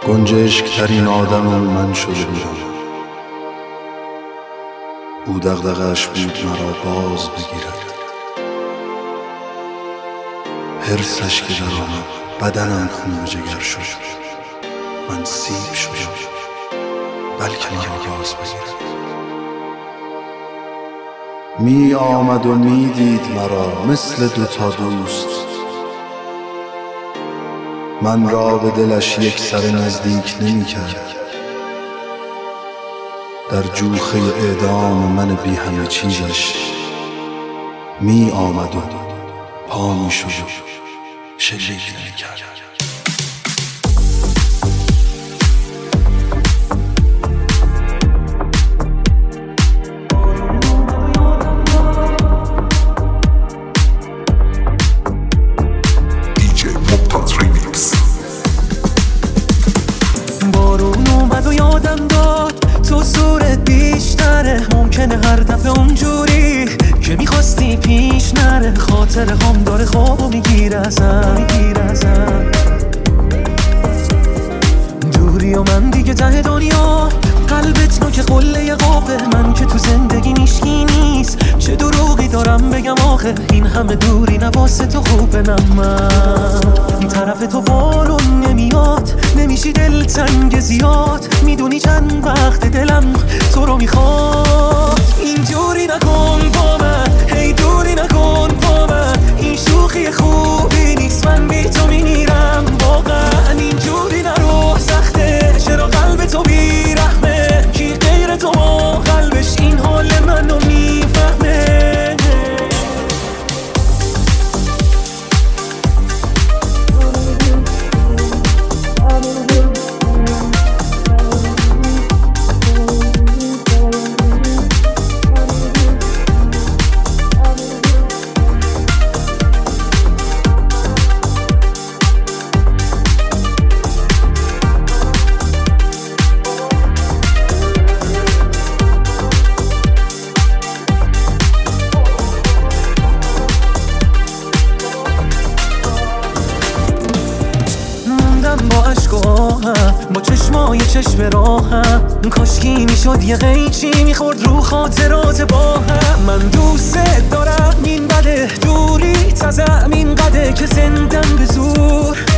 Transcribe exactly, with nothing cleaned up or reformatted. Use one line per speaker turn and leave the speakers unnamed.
گنجشک ترین آدم من شده بودم. او دغدغه‌اش بود مرا باز بگیرد. حرصش که در آمد بدنم خون به جگر شد. من سیب شدم بلکه مرا باز بگیرد. می آمد و می دید مرا مثل دوتا دوست. من را به دلش یک سر نزدیک نمی کرد. در جوخه اعدام من بی همه چیزش می آمد و پا می شد و شلیک نمی کرد.
تو صورت بیشتره، ممکنه هر دفعه اونجوری که میخواستی پیش نره. خاطر هم داره خوابو میگیره ازم دوری و من دیگه ته دنیا. قلبت نوک قله قافه، من که تو زندگی میشکی نیست. چه دروغی دارم بگم آخه، این همه دوری نواسه تو خوبه. نه من طرف تو بالون نمیاد، نمیشی دلتنگ زیاد. میدونی چند وقت دلم تو رو میخواد. اینجوری نکن با من، هی دوری نکن با من. این شوخی خوبی نیست، من بی تو میمیرم واقعا. اینجوری نرو سخته، چرا قلب تو بیرحمه؟ کی غیر تو ما قلبش این حال منو میفهمه؟ با عشق و آهم، با چشمای چشم راهم. کاشکی میشد یه قیچی میخورد رو خاطرات با هم. من دوست دارم این بده، دوری تزم این قده که زندم به زور.